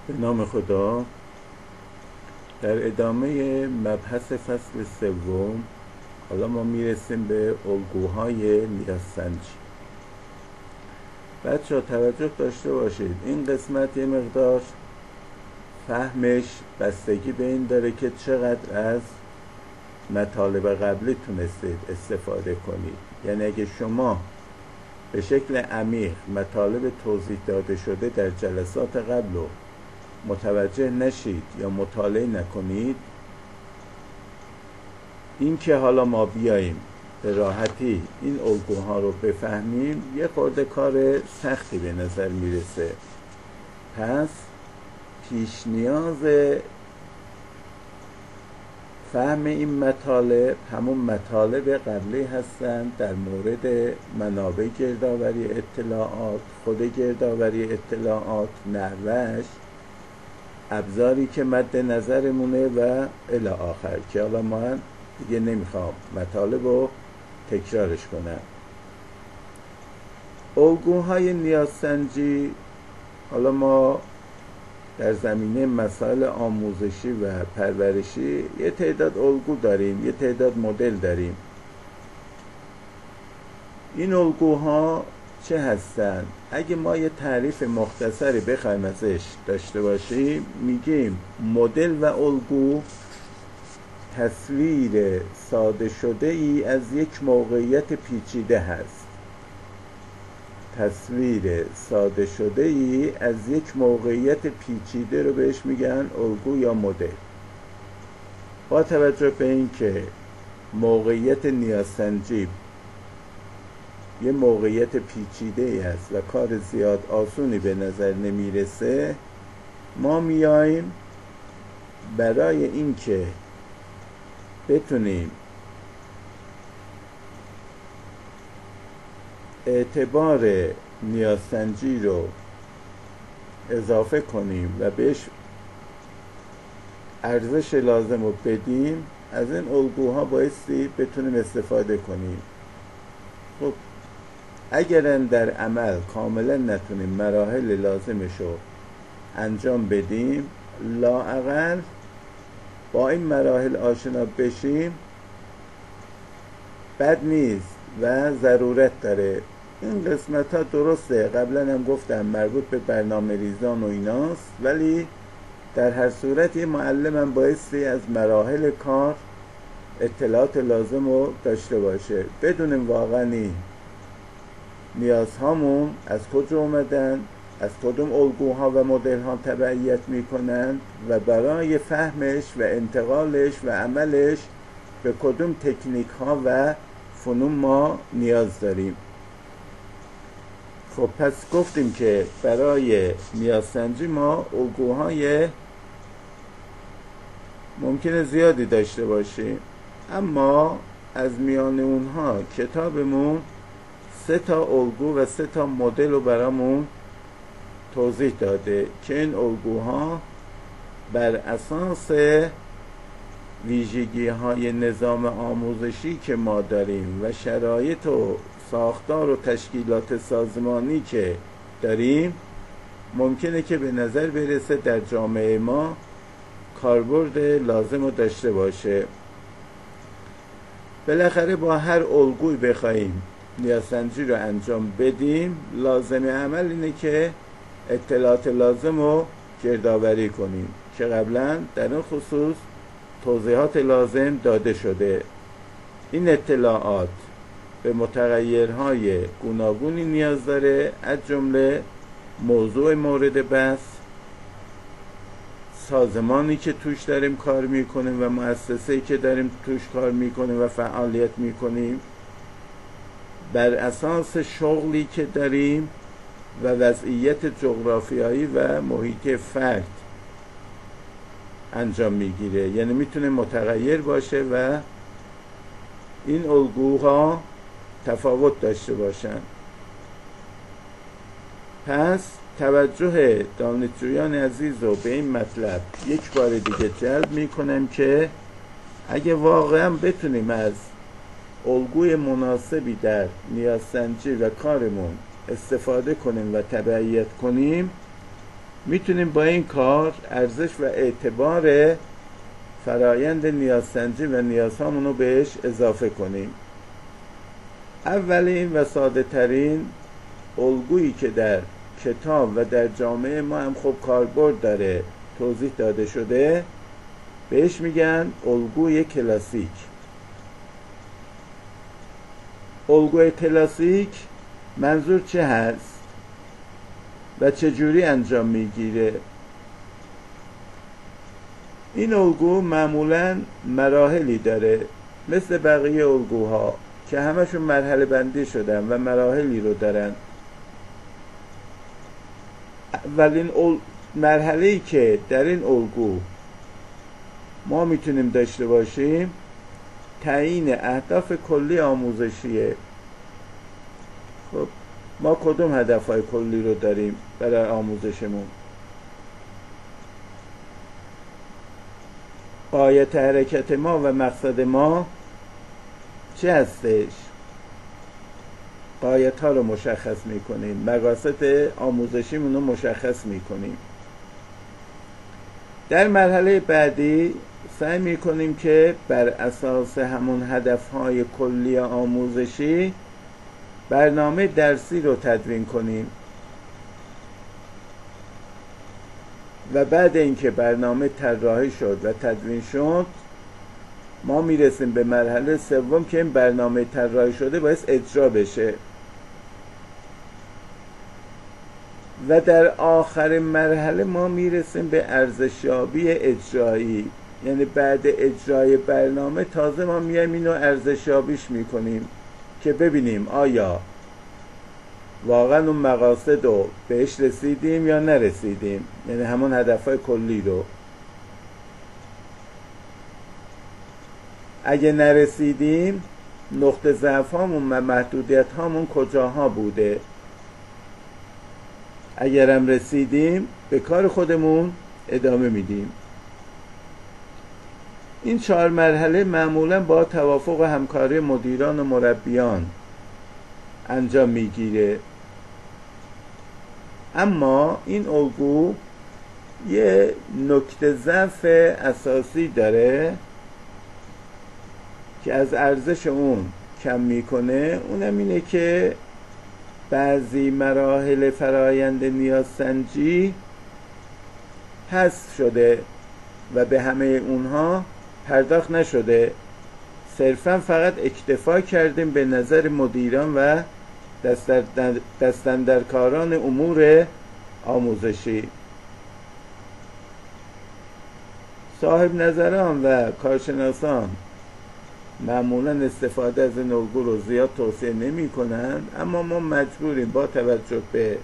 به نام خدا. در ادامه مبحث فصل سوم حالا ما میرسیم به الگوهای نیازسنجی. بچه‌ها توجه داشته باشید، این قسمت یه مقدار فهمش بستگی به این داره که چقدر از مطالب قبلی تونستید استفاده کنید. یعنی اگه شما به شکل عمیق مطالب توضیح داده شده در جلسات قبل رو متوجه نشید یا مطالعه نکنید، این که حالا ما بیاییم به راحتی این الگوها رو بفهمیم یه خورده کار سختی به نظر میرسه. پس پیش نیاز فهم این مطالب همون مطالب قبلی هستند در مورد منابع گردآوری اطلاعات، خود گردآوری اطلاعات، نحوش، ابزاری که مد نظرمونه و الی آخر، که حالا من دیگه نمیخوام مطالب رو تکرارش کنم. الگوهای نیازسنجی، حالا ما در زمینه مسائل آموزشی و پرورشی یه تعداد الگو داریم، یه تعداد مدل داریم. این الگوها چه هستن؟ اگه ما یه تعریف مختصری بخوایم ازش داشته باشیم، میگیم مدل و الگو تصویر ساده شده ای از یک موقعیت پیچیده هست. تصویر ساده شده ای از یک موقعیت پیچیده رو بهش میگن الگو یا مدل. با توجه به این که موقعیت نیازسنجی یه موقعیت پیچیده ای است و کار زیاد آسونی به نظر نمیرسه، ما میاییم برای اینکه بتونیم اعتبار نیازسنجی رو اضافه کنیم و بهش ارزش لازم رو بدیم، از این الگوها بایستی بتونیم استفاده کنیم. خب اگر در عمل کاملا نتونیم مراحل لازمش رو انجام بدیم، لااقل با این مراحل آشنا بشیم بد نیست و ضرورت داره. این قسمت ها درسته، قبلا هم گفتم مربوط به برنامه ریزان و ایناست، ولی در هر صورت یه معلم هم بایستی از مراحل کار اطلاعات لازم رو داشته باشه، بدونیم واقعا نیازهامون از کجا اومدن، از کدوم الگوها و مدل ها تبعیت میکنن و برای فهمش و انتقالش و عملش به کدوم تکنیک ها و فنون ما نیاز داریم. خب پس گفتیم که برای نیازسنجی ما الگوهای ممکنه زیادی داشته باشیم، اما از میان اونها کتابمون 3 الگو و 3 مدل رو برامون توضیح داده که این الگوها بر اساس ویژگی های نظام آموزشی که ما داریم و شرایط و ساختار و تشکیلات سازمانی که داریم ممکنه که به نظر برسه در جامعه ما کاربرد لازم رو داشته باشه. بالاخره با هر الگوی بخوایم نیازسنجی رو انجام بدیم، لازم عمل اینه که اطلاعات لازم رو گردآوری کنیم که قبلا در این خصوص توضیحات لازم داده شده. این اطلاعات به متغیرهای گوناگونی نیاز داره، از جمله موضوع مورد بحث، سازمانی که توش داریم کار میکنیم و مؤسسه‌ای که داریم توش کار میکنیم و فعالیت میکنیم، بر اساس شغلی که داریم و وضعیت جغرافیایی و محیط فرد انجام میگیره. یعنی میتونه متغیر باشه و این الگوها تفاوت داشته باشن. پس توجه دانشجویان عزیز رو به این مطلب یک بار دیگه جلب میکنم که اگه واقعا بتونیم از الگوی مناسبی در نیازسنجی و کارمون استفاده کنیم و تبعیت کنیم، میتونیم با این کار ارزش و اعتبار فرایند نیازسنجی و نیازهامون رو بهش اضافه کنیم. اولین و ساده ترین الگویی که در کتاب و در جامعه ما هم خب کاربرد داره توضیح داده شده، بهش میگن الگوی کلاسیک. الگوی کلاسیک منظور چه هست و چجوری انجام میگیره؟ این الگو معمولاً مراحلی داره مثل بقیه الگوها که همشون مرحله بندی شدن و مراحلی رو دارن. اولین مرحله‌ای که در این الگو ما میتونیم داشته باشیم تعیین اهداف کلی آموزشیه. خب ما کدوم هدفهای کلی رو داریم برای آموزشمون؟ غایت حرکت ما و مقصد ما چه هستش؟ غایت ها رو مشخص میکنیم، مقاصد آموزشیمون رو مشخص میکنیم. در مرحله بعدی سعی میکنیم که بر اساس همون هدفهای کلی آموزشی برنامه درسی رو تدوین کنیم و بعد اینکه برنامه طراحی شد و تدوین شد ما میرسیم به مرحله سوم که این برنامه طراحی شده باید اجرا بشه و در آخرین مرحله ما میرسیم به ارزشیابی اجرایی. یعنی بعد اجرای برنامه تازه ما میایم اینو ارزشیابیش میکنیم که ببینیم آیا واقعا اون مقاصد رو بهش رسیدیم یا نرسیدیم، یعنی همون هدفهای کلی رو. اگه نرسیدیم نقطه ضعف هامون و محدودیت هامون کجاها بوده، اگرم رسیدیم به کار خودمون ادامه میدیم. این 4 مرحله معمولا با توافق و همکاری مدیران و مربیان انجام میگیره. اما این الگو یه نکته ضعف اساسی داره که از ارزش اون کم میکنه. اونم اینه که بعضی مراحل فرایند نیازسنجی حذف شده و به همه اونها پرداخت نشده. صرفا فقط اکتفا کردیم به نظر مدیران و دستاندرکاران امور آموزشی. صاحب نظران و کارشناسان معمولا استفاده از این الگو رو زیاد توصیه نمی کنند، اما ما مجبوریم با توجه به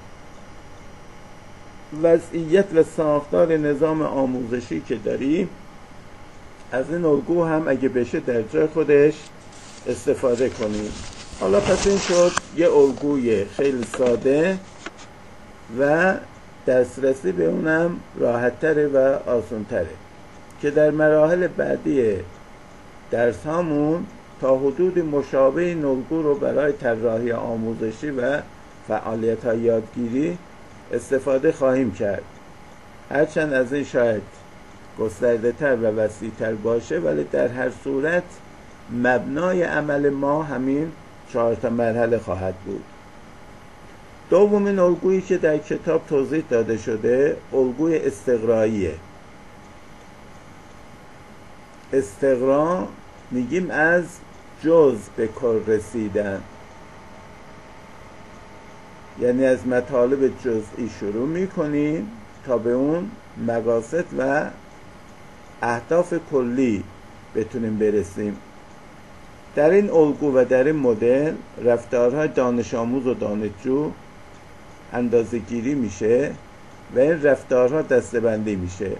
وضعیت و ساختار نظام آموزشی که داریم از این الگو هم اگه بشه در جای خودش استفاده کنیم. حالا پس این شد یه الگوی خیلی ساده و دسترسی به اونم راحت‌تره و آسان‌تره که در مراحل بعدی درس هامون تا حدود مشابه این الگو رو برای طراحی آموزشی و فعالیت‌های یادگیری استفاده خواهیم کرد. هرچند از این شاید گسترده تر و وسیع تر باشه، ولی در هر صورت مبنای عمل ما همین 4 مرحله خواهد بود. دومین الگویی که در کتاب توضیح داده شده الگوی استقراییه. استقرا میگیم از جز به کل رسیدن، یعنی از مطالب جزئی شروع میکنیم تا به اون مقاصد و اهداف کلی بتونیم برسیم. در این الگو و در این مدل رفتارهای دانش آموز و دانشجو اندازه گیری میشه و این رفتارها دسته‌بندی میشه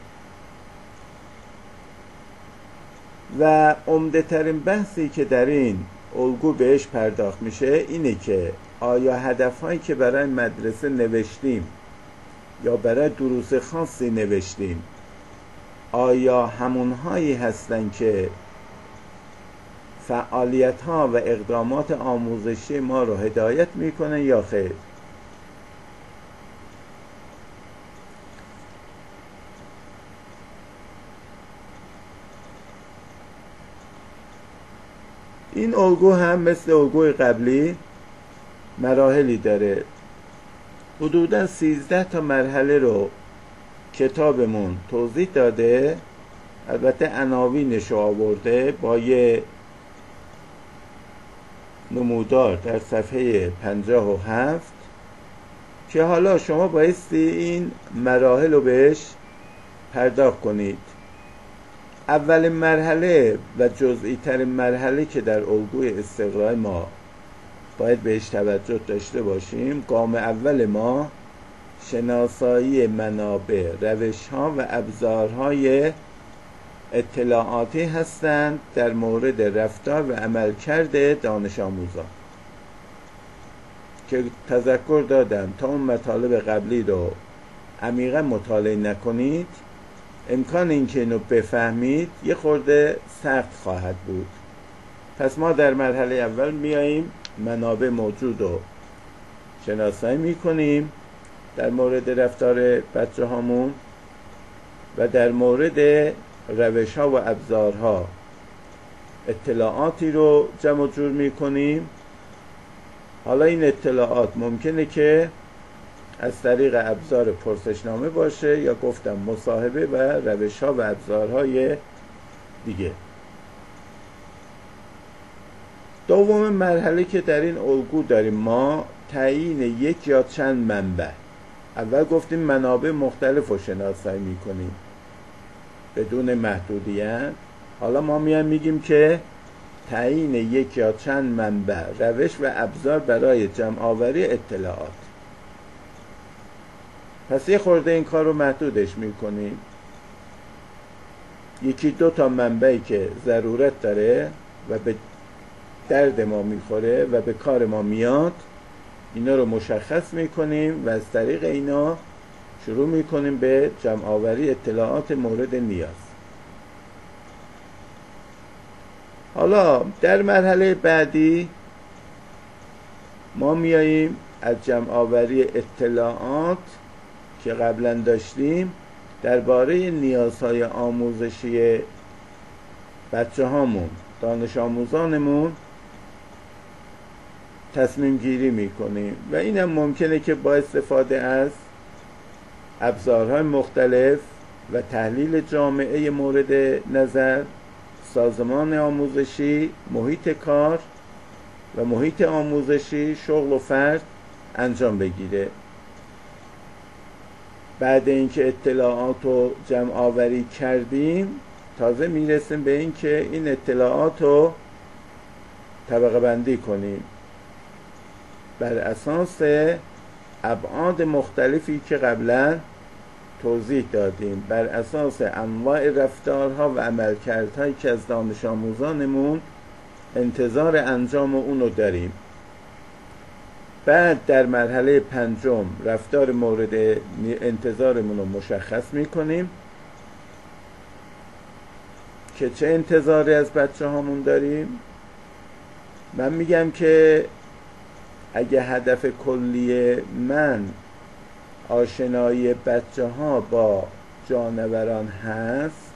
و عمده ترین بحثی که در این الگو بهش پرداخت میشه اینه که آیا هدفهایی که برای مدرسه نوشتیم یا برای دروس خاصی نوشتیم آیا همونهایی هستن که فعالیت ها و اقدامات آموزشی ما رو هدایت میکنه یا خیر. این الگو هم مثل الگوی قبلی مراحلی داره. حدوداً 13 تا مرحله رو کتابمون توضیح داده، البته عناوینش رو آورده با یه نمودار در صفحه 57 که حالا شما بایستی این مراحل رو بهش پرداخت کنید. اولین مرحله و جزئی ترین مرحله که در الگوی استقرای ما باید بهش توجه داشته باشیم، گام اول ما شناسایی منابع، روش‌ها و ابزارهای اطلاعاتی هستند در مورد رفتار و عملکرد دانش آموزان که تذکر دادم تا اون مطالب قبلی رو عمیقا مطالعه نکنید امکان اینکه اینو بفهمید یه خورده سخت خواهد بود. پس ما در مرحله اول میاییم منابع موجود رو شناسایی میکنیم در مورد رفتار بچه هامون و در مورد روش ها و ابزارها اطلاعاتی رو جمع جور میکنیم. حالا این اطلاعات ممکنه که از طریق ابزار پرسشنامه باشه یا گفتم مصاحبه و روش ها و ابزارهای دیگه. دوم مرحله که در این الگو داریم ما تعیین یک یا چند منبع. اول گفتیم منابع مختلف رو شناسایی میکنیم بدون محدودیت. حالا ما میگیم که تعیین یک یا چند منبع، روش و ابزار برای جمع آوری اطلاعات. پس یه خورده این کار رو محدودش میکنیم. یکی دو تا منبعی که ضرورت داره و به درد ما میخوره و به کار ما میاد اینا رو مشخص میکنیم و از طریق اینا شروع میکنیم به جمع آوری اطلاعات مورد نیاز. حالا در مرحله بعدی ما میاییم از جمع آوری اطلاعات که قبلا داشتیم درباره نیازهای آموزشی بچه هامون، دانش آموزانمون تصمیم گیری میکنیم و اینم ممکنه که با استفاده از ابزارهای مختلف و تحلیل جامعه مورد نظر، سازمان آموزشی، محیط کار و محیط آموزشی، شغل و فرد انجام بگیره. بعد اینکه اطلاعات رو جمع آوری کردیم تازه میرسیم به اینکه این اطلاعات رو طبقه بندی کنیم بر اساس ابعاد مختلفی که قبلا توضیح دادیم، بر اساس انواع رفتارها و عملکردهایی که از دانش آموزانمون انتظار انجام اونو داریم. بعد در مرحله پنجم رفتار مورد انتظارمون رو مشخص میکنیم که چه انتظاری از بچه هامون داریم. من میگم که اگه هدف کلی من آشنایی بچه ها با جانوران هست،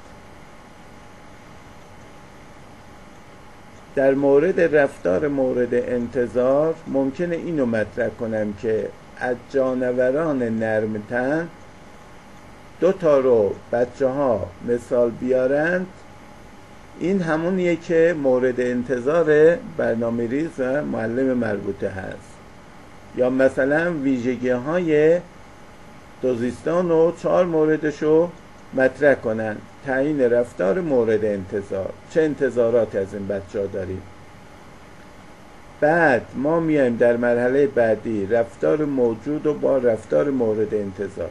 در مورد رفتار مورد انتظار ممکنه اینو مطرح کنم که از جانوران نرمتن 2 تا رو بچه ها مثال بیارند. این همونیه که مورد انتظار برنامه‌ریز و معلم مربوطه هست. یا مثلا ویژگی های دوزیستان و 4 موردشو مطرح کنن، تعیین رفتار مورد انتظار، چه انتظارات از این بچه ها داریم. بعد ما میایم در مرحله بعدی رفتار موجود و با رفتار مورد انتظار،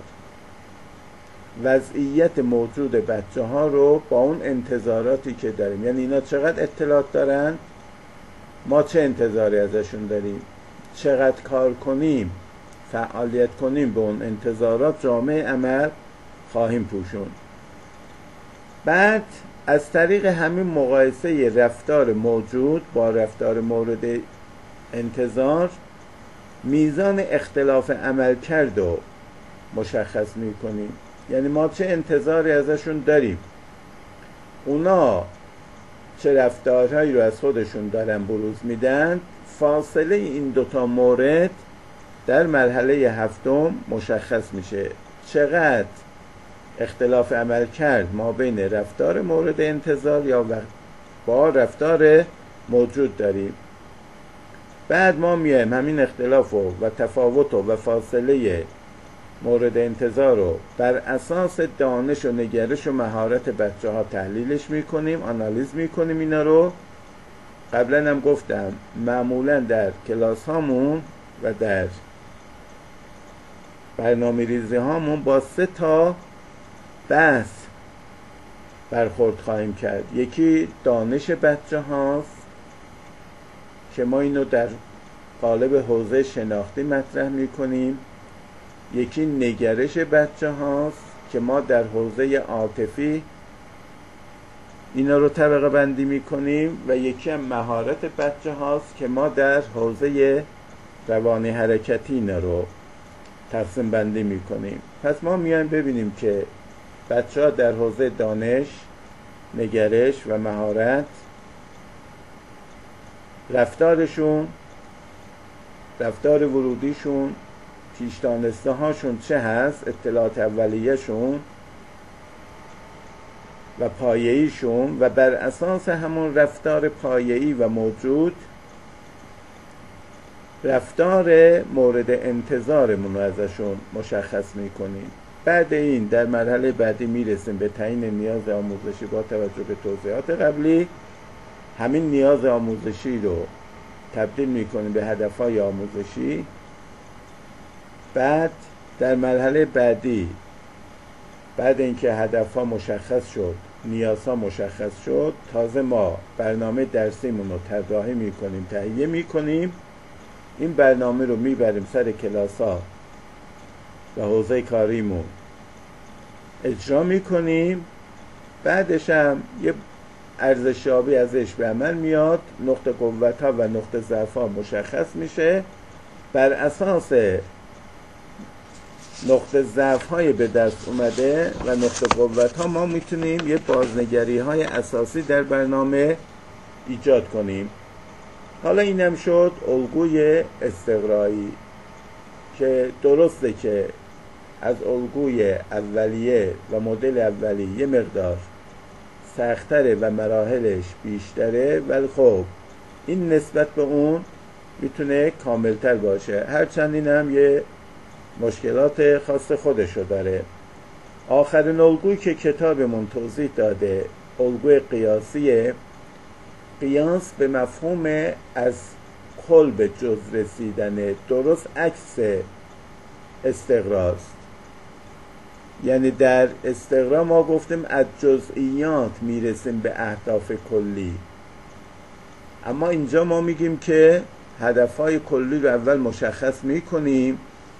وضعیت موجود بچه ها رو با اون انتظاراتی که داریم، یعنی اینا چقدر اطلاعات دارن، ما چه انتظاری ازشون داریم، چقدر کار کنیم، فعالیت کنیم به اون انتظارات جامعه عمل خواهیم پوشون. بعد از طریق همین مقایسه رفتار موجود با رفتار مورد انتظار میزان اختلاف عملکرد رو مشخص میکنیم. یعنی ما چه انتظاری ازشون داریم، اونا چه رفتارهایی رو از خودشون دارن بروز میدن. فاصله این دوتا مورد در مرحله هفتم مشخص میشه. چقدر اختلاف عمل کرد ما بین رفتار مورد انتظار یا با رفتار موجود داریم. بعد ما میایم همین اختلاف و تفاوت و فاصله مورد انتظار رو بر اساس دانش و نگرش و مهارت بچه ها تحلیلش میکنیم، آنالیز میکنیم. اینا رو قبلا هم گفتم معمولا در کلاس هامون و در برنامه ریزی هامون با 3 تا بحث برخورد خواهیم کرد. یکی دانش بچه هاست که ما اینو در قالب حوزه شناختی مطرح میکنیم. یکی نگرش بچه هاست که ما در حوزه عاطفی اینا رو طبقه بندی میکنیم و یکی هم مهارت بچه هاست که ما در حوزه روانی حرکتی اینا رو تقسیم بندی میکنیم. پس ما میایم ببینیم که بچه ها در حوزه دانش، نگرش و مهارت رفتارشون، رفتار ورودیشون، پیش دانسته هاشون چه هست، اطلاعات اولیه‌شون و پایه‌ایشون، و بر اساس همون رفتار پایه‌ای و موجود رفتار مورد انتظارمون رو ازشون مشخص میکنیم. بعد این در مرحله بعدی میرسیم به تعیین نیاز آموزشی با توجه به توضیحات قبلی. همین نیاز آموزشی رو تبدیل میکنیم به هدفهای آموزشی. بعد در مرحله بعدی، بعد اینکه هدفها مشخص شد، نیازها مشخص شد، تازه ما برنامه درسیمون رو طراحی میکنیم، تهیه میکنیم. این برنامه رو میبریم سر کلاس‌ها و حوزه کاریمون اجرا میکنیم. بعدش هم یه ارزشیابی ازش به عمل میاد، نقطه قوت‌ها و نقطه ضعف‌ها مشخص میشه. بر اساس نقطه ضعف‌های به دست اومده و نقطه قوت‌ها ما میتونیم یه بازنگری‌های اساسی در برنامه ایجاد کنیم. حالا اینم شد الگوی استقرایی که درسته که از الگوی اولیه و مدل اولی یه مقدار سخت‌تره و مراحلش بیشتره، ولی خب این نسبت به اون میتونه کاملتر باشه، هرچند این هم یه مشکلات خاص خودشو داره. آخرین الگویی که کتابمون توضیح داده الگوی قیاسیه. قیاس به مفهوم از کل به جز رسیدن، درست عکس استقراست. یعنی در استقرا ما گفتیم از جزئیات میرسیم به اهداف کلی، اما اینجا ما میگیم که هدفهای کلی رو اول مشخص میکنیم،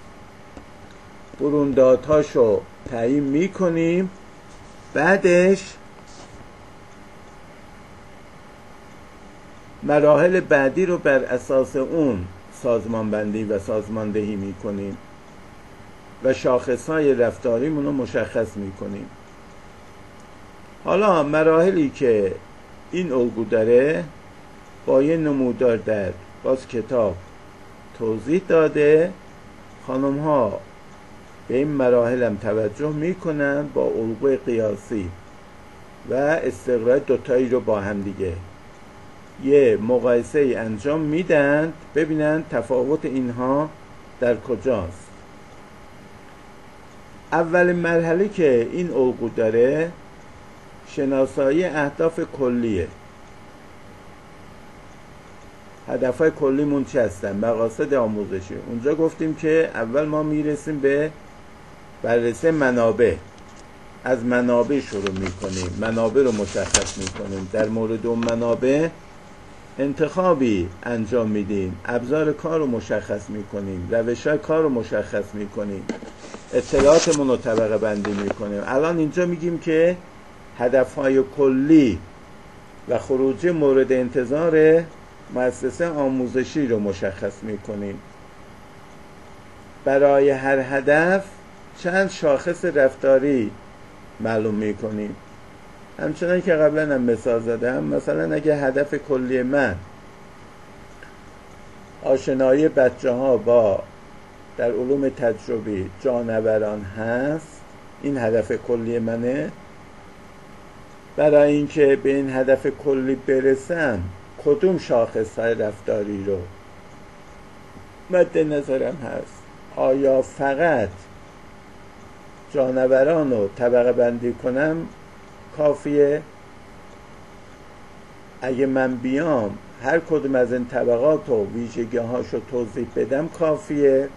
بروندادهاشو تعیین میکنیم، بعدش مراحل بعدی رو بر اساس اون سازمان بندی و سازماندهی میکنیم و شاخصهای رفتاریمون رو مشخص میکنیم. حالا مراحلی که این الگو داره با یه نمودار در باز کتاب توضیح داده. خانم ها به این مراحل هم توجه میکنن با الگوی قیاسی و استقرای دوتایی رو با هم دیگه یه مقایسه ای انجام میدن، ببینن تفاوت اینها در کجاست. اولین مرحله که این الگو داره شناسایی اهداف کلیه. هدفهای کلیمون چه هستن؟ مقاصد آموزشی. اونجا گفتیم که اول ما میرسیم به بررسی منابع، از منابع شروع میکنیم، منابع رو مشخص میکنیم، در مورد اون منابع انتخابی انجام میدیم، ابزار کار رو مشخص میکنیم، روش‌های کار رو مشخص میکنیم، اطلاعاتمون رو طبقه بندی میکنیم. الان اینجا میگیم که هدفهای کلی و خروجی مورد انتظار مؤسسه آموزشی رو مشخص میکنیم. برای هر هدف چند شاخص رفتاری معلوم میکنیم. همچنان که قبلا هم مثال زدم، مثلا اگه هدف کلی من آشنایی بچه ها با در علوم تجربی جانوران هست، این هدف کلی منه، برای اینکه به این هدف کلی برسم کدوم شاخص‌های رفتاری رو مد نظرم هست؟ آیا فقط جانوران رو طبقه بندی کنم کافیه؟ اگه من بیام هر کدوم از این طبقات و ویژگی‌هاش رو توضیح بدم کافیه؟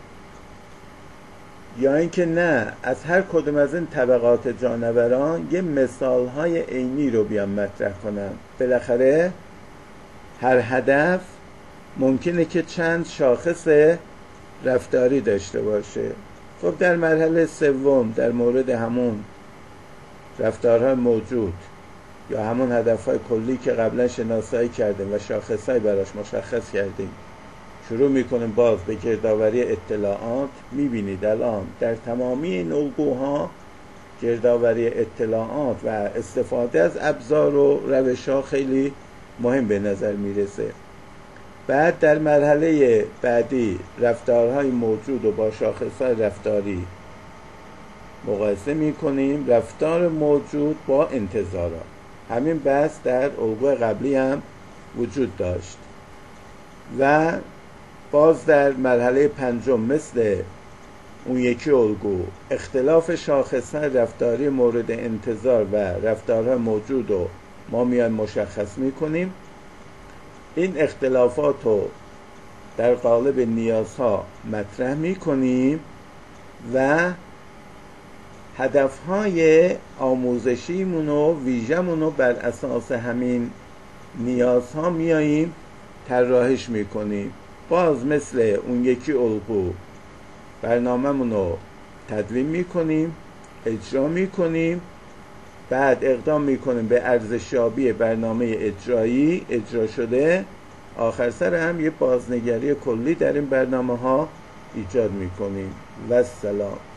یا اینکه نه، از هر کدوم از این طبقات جانوران یه مثال‌های عینی رو بیام مطرح کنم؟ بالاخره هر هدف ممکنه که چند شاخص رفتاری داشته باشه. خب در مرحله سوم در مورد همون رفتارهای موجود یا همون هدفهای کلی که قبلا شناسایی کردیم و شاخصهای براش مشخص کردیم شروع میکنیم باز به گردآوری اطلاعات. میبینید الان در تمامی این الگوها گردآوری اطلاعات و استفاده از ابزار و روش‌ها خیلی مهم به نظر میرسه. بعد در مرحله بعدی رفتارهای موجود و با شاخصهای رفتاری مقایسه میکنیم، رفتار موجود با انتظارات. همین بحث در الگوی قبلی هم وجود داشت. و باز در مرحله پنجم مثل اون یکی الگو اختلاف شاخصهای رفتاری مورد انتظار و رفتارهای موجود رو ما میایم مشخص میکنیم. این اختلافات رو در قالب نیازها مطرح میکنیم و هدفهای آموزشیمون و ویژمون رو بر اساس همین نیازها میاییم طراحیش میکنیم. باز مثل اون یکی الگو برنامه‌مون رو تدوین میکنیم، اجرا میکنیم، بعد اقدام میکنیم به ارزشیابی برنامه اجرایی اجرا شده. آخر سر هم یه بازنگری کلی در این برنامه ها ایجاد میکنیم. و سلام.